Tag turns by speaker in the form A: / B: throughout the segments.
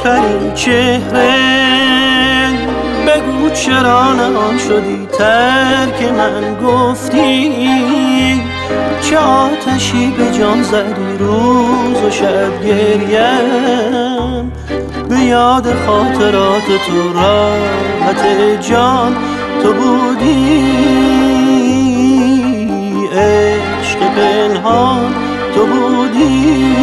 A: پری چهره بگو چرا نهان شدی، ترک من گفتی، چه آتشی به جان زدی، روز و شب گریم به یاد خاطرات تو، راحت جان تو بودی، عشق پنهان تو بودی،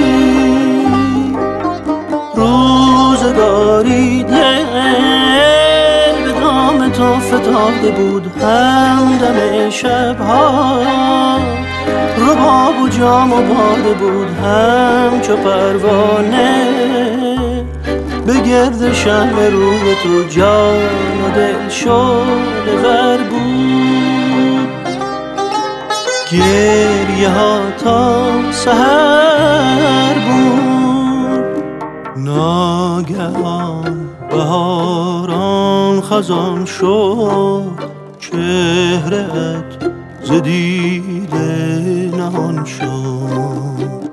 A: روزگاری دل به دام تو فتاده بود، همدم شبها رباب و جام و باده بود، همچو پروانه به گرد شمع روی تو، جان و دل شعله ور بود، گریه ها تا سحر بود، ناگهان بهاران خزان شد، چهره‌ات ز دیده نهان شد.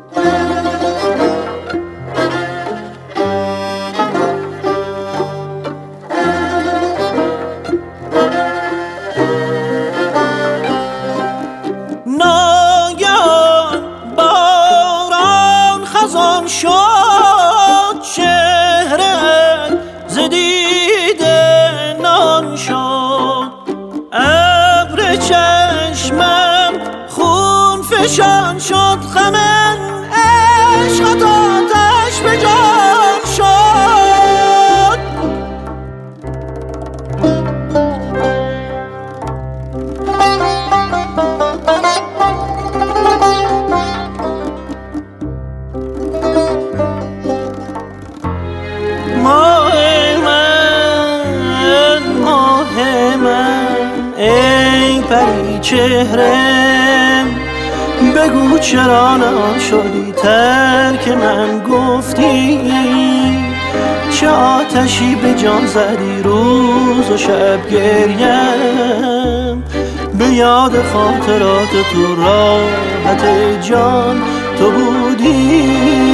A: ناگهان بهاران خزان شد، چهره‌ات ز دیده نهان شد، ابر چشمم خون فشان شد، غم عشقت آتش به جان شد. ماه من ای پری چهره بگو چرا نهان شدی، ترک من گفتی، چه آتشی به جان زدی، روز و شب گریم به یاد خاطرات تو، راحت جان تو بودی،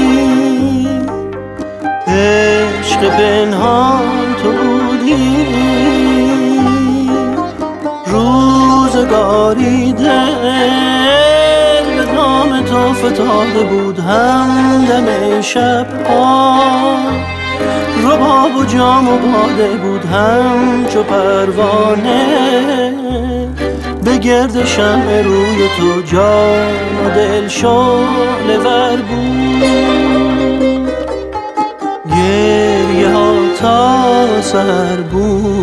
A: عشق پنهان تو بودی، روزگاری دل به نام تو فتاده بود، همدم شبها رباب و جام و باده بود، همچو پروانه به گرد شمع روی تو، جان و دل شعله ور بود، گریه ها تا سحر بود.